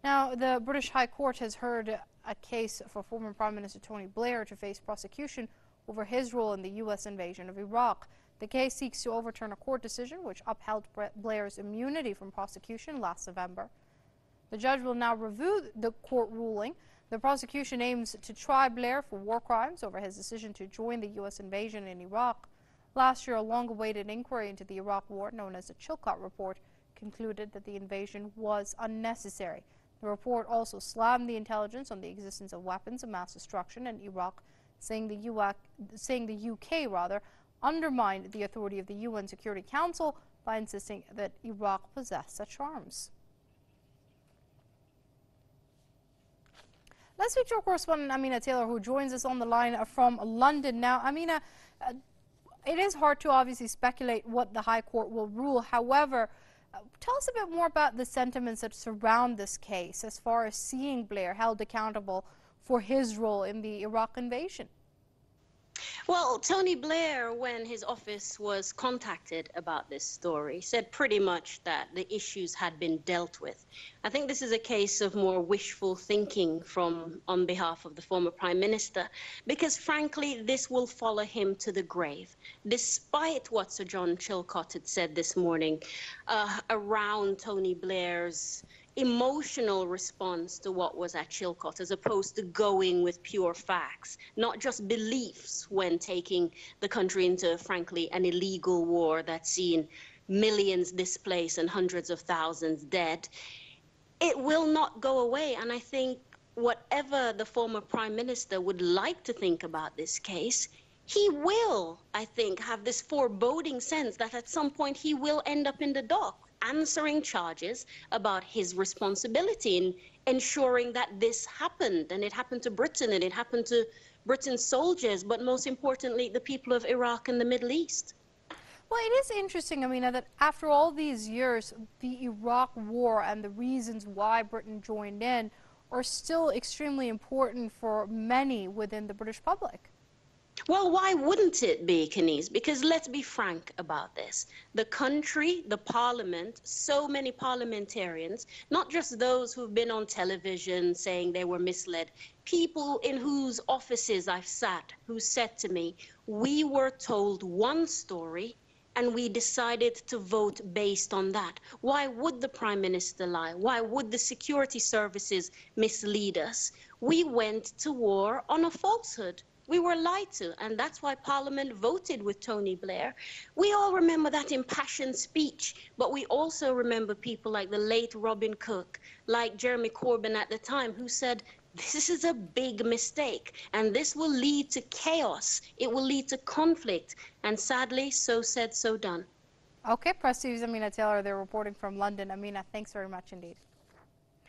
Now, the British High Court has heard a case for former Prime Minister Tony Blair to face prosecution over his role in the U.S. invasion of Iraq. The case seeks to overturn a court decision which upheld Blair's immunity from prosecution last November. The judge will now review the court ruling. The prosecution aims to try Blair for war crimes over his decision to join the U.S. invasion in Iraq. Last year, a long-awaited inquiry into the Iraq War, known as the Chilcot Report, concluded that the invasion was unnecessary. The report also slammed the intelligence on the existence of weapons of mass destruction in Iraq, saying the UK undermined the authority of the UN Security Council by insisting that Iraq possessed such arms. Let's speak to our correspondent Amina Taylor, who joins us on the line from London. Now, Amina, it is hard to obviously speculate what the High Court will rule. However, tell us a bit more about the sentiments that surround this case as far as seeing Blair held accountable for his role in the Iraq invasion. Well, Tony Blair, when his office was contacted about this story, said pretty much that the issues had been dealt with. I think this is a case of more wishful thinking on behalf of the former Prime Minister, because frankly, this will follow him to the grave. Despite what Sir John Chilcot had said this morning around Tony Blair's emotional response to what was at Chilcot, as opposed to going with pure facts, not just beliefs when taking the country into, frankly, an illegal war that's seen millions displaced and hundreds of thousands dead. It will not go away, and I think whatever the former Prime Minister would like to think about this case, he will, I think, have this foreboding sense that at some point he will end up in the dock, answering charges about his responsibility in ensuring that this happened. And it happened to Britain, and it happened to Britain's soldiers, but most importantly, the people of Iraq and the Middle East. Well, it is interesting, Amina, that after all these years, the Iraq War and the reasons why Britain joined in are still extremely important for many within the British public. Well, why wouldn't it be, Kenise? Because let's be frank about this. The country, the parliament, so many parliamentarians, not just those who've been on television saying they were misled, people in whose offices I've sat who said to me, we were told one story and we decided to vote based on that. Why would the Prime Minister lie? Why would the security services mislead us? We went to war on a falsehood. We were lied to, and that's why Parliament voted with Tony Blair. We all remember that impassioned speech, but we also remember people like the late Robin Cook, like Jeremy Corbyn at the time, who said, this is a big mistake, and this will lead to chaos. It will lead to conflict, and sadly, so said, so done. Okay, Press TV's Amina Taylor, they're reporting from London. Amina, thanks very much indeed.